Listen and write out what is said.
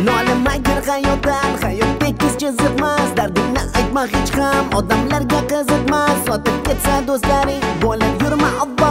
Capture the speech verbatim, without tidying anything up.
Nolimagir hayotdan, hayot tekis chiziqmas. Dardingni aytma hech ham, odamlarga qiziqmas. Sotib ketsa do'stlaring, bo'lib yurma avval